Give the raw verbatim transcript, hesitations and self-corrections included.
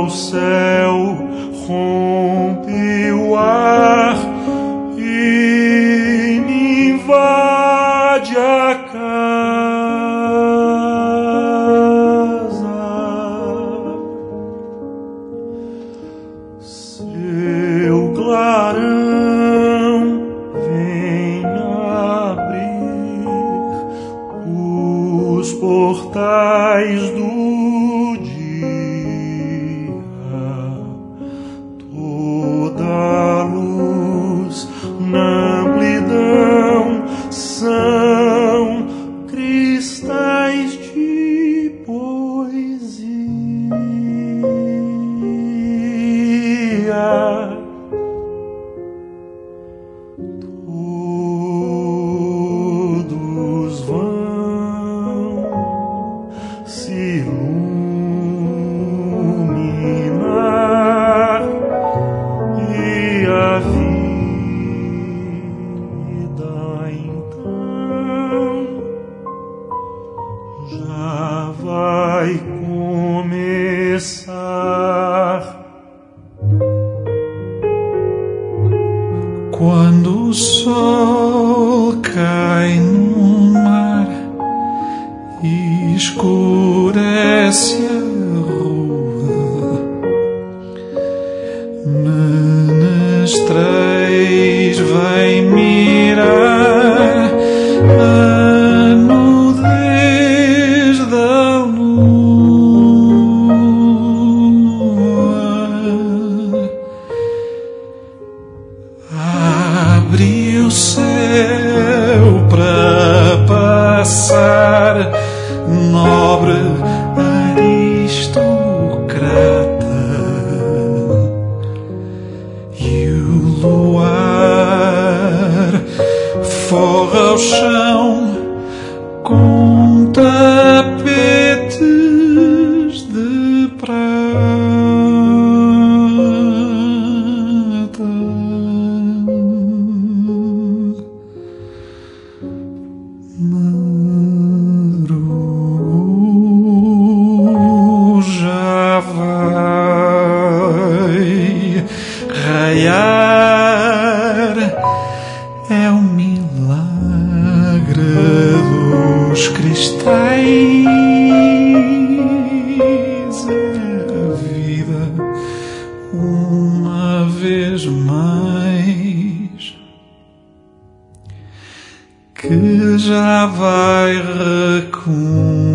céu, rompe o ar e me invade a casa. Seu clarão vem abrir os portais do na amplidão são cristais de poesia. Todos vão se iluminar e a vida já vai começar. Quando o sol cai no mar e escurece a rua, menestréis vem mirar a nudez da lua. Abre o céu para passar, nobre aristocrata, e o luar forra o chão com tapetes de prata. Maru já vai raiar, é o milagre dos cristais, é a vida uma vez mais que já vai recuar.